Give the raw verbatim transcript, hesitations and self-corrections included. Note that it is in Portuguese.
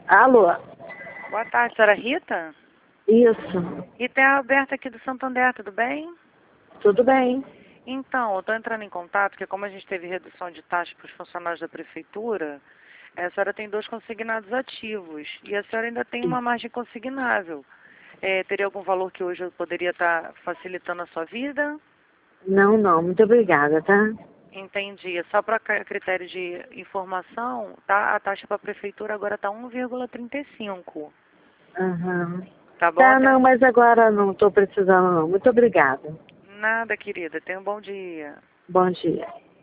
Alô? Boa tarde, senhora Rita? Isso. Rita é a Alberta aqui do Santander, tudo bem? Tudo bem. Então, eu estou entrando em contato, porque como a gente teve redução de taxa para os funcionários da prefeitura, a senhora tem dois consignados ativos e a senhora ainda tem uma margem consignável. É, teria algum valor que hoje eu poderia estar facilitando a sua vida? Não, não. Muito obrigada, tá? Entendi. Só para critério de informação, tá? A taxa para a prefeitura agora está um vírgula trinta e cinco. Aham. Tá bom? Tá, Até não, mas agora não estou precisando, não. Muito obrigada. nada, querida. Tenha um bom dia. Bom dia.